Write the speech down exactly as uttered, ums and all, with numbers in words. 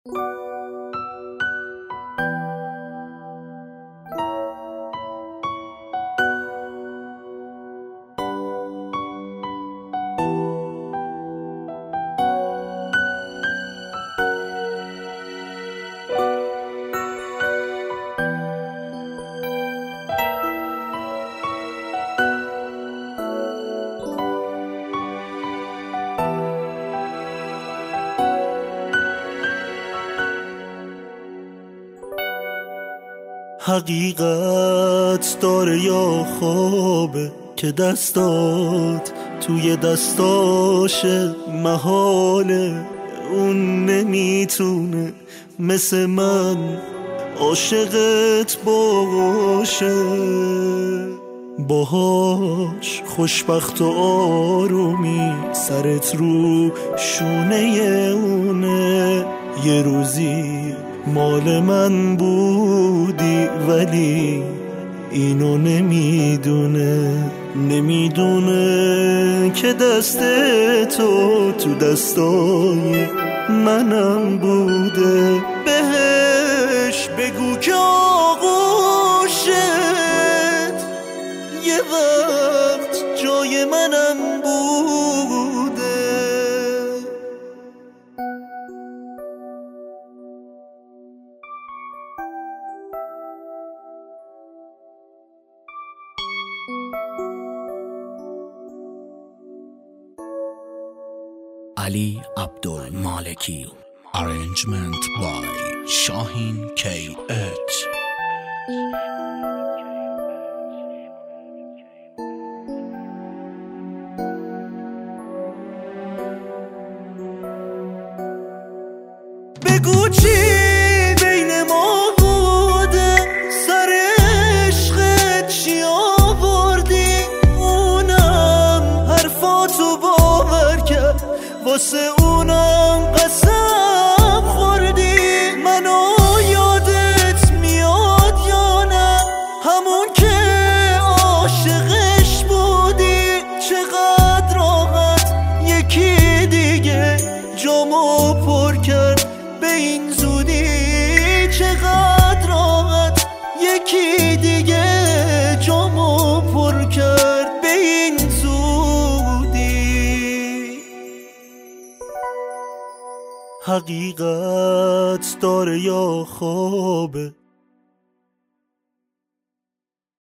حقیقت داره یا خوابه که دستات توی دستاشه، محاله اون نمیتونه مثل من عاشقت باشه، باهاش خوشبخت و آرومی سرت رو شونه اونه. یه روزی مال من بودی ولی اینو نمیدونه، نمیدونه که دست تو تو دستای منم بوده. بهش بگو که آغوشت یه وقت جای منم بوده. Ali Abdul Maliki. Arrangement by Shahin K H. بگو چی بین ما بوده، سر عشقت چی آوردی، اونم حرفاتو باور کرد، واسه اونم قسم خوردی. منو یادت میاد یا نه، همون که عاشقش بودی، چقدر راحت یکی دیگه جامو پر کرد به این زودی، چقدر راحت یکی دیگه جامو پر کرد به این زودی. حقیقت داره یا خوابه